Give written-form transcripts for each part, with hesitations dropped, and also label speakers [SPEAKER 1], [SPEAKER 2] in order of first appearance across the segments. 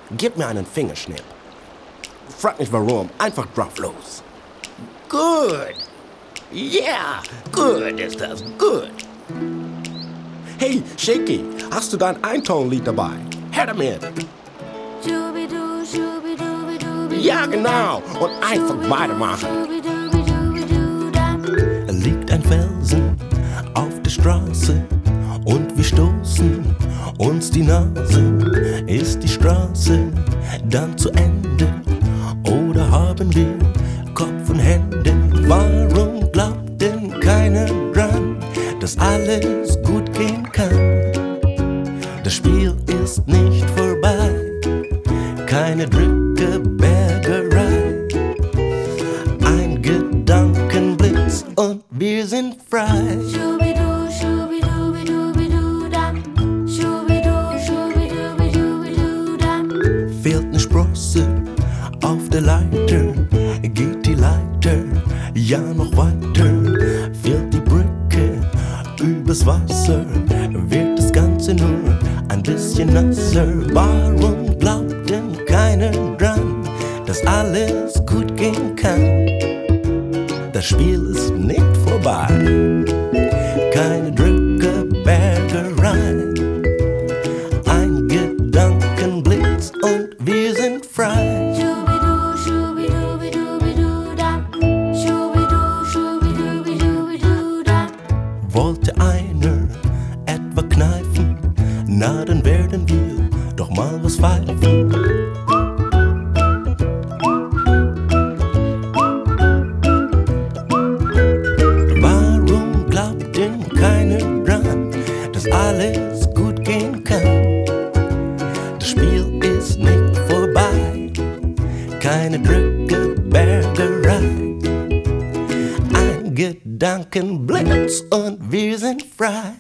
[SPEAKER 1] Gib mir einen Fingerschnipp. Frag nicht warum, einfach drauf los. Gut. Yeah, gut ist das, gut. Hey, Shaky, hast du dein Eintonlied dabei? Her damit.
[SPEAKER 2] Schubidu, schubidubidubidu.
[SPEAKER 1] Ja, genau. Und einfach weitermachen. Liegt ein Felsen auf der Straße und wir stoßen uns die Nase. Ist die Straße dann zu Ende oder haben wir Kopf und Hände? Warum glaubt denn keiner dran, dass alles gut gehen kann? Das Spiel ist nicht vorbei, keine Drückebergerei. Ein Gedankenblitz und wir sind frei.
[SPEAKER 2] Schubidu, schubidubidubidu-da. Schubidu, schubidubidubidu-da.
[SPEAKER 1] Fehlt ne Sprosse auf der Leiter, geht die Leiter ja noch weiter. Fehlt die Brücke übers Wasser, wird das Ganze nur ein bisschen nasser. Warum glaubt denn keiner dran, dass alles gut gehen kann? Das Spiel ist nicht vorbei, keine Drückebergerei. Ein Gedankenblitz und wir sind frei.
[SPEAKER 2] Schubidu, schubidubidubidu-da. Schubidu, schubidubidubidu-da.
[SPEAKER 1] Wollte einer etwa kneifen, na dann werden wir doch mal was pfeifen. Warum glaubt denn keiner dran, dass alles gut gehen kann? Das Spiel ist nicht vorbei, keine Drückebergerei. Ein Gedankenblitz und wir sind frei.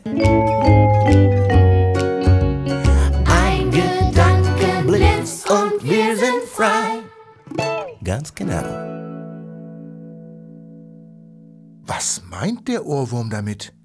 [SPEAKER 1] Ein Gedankenblitz und wir sind frei. Ganz genau.
[SPEAKER 3] Was meint der Ohrwurm damit?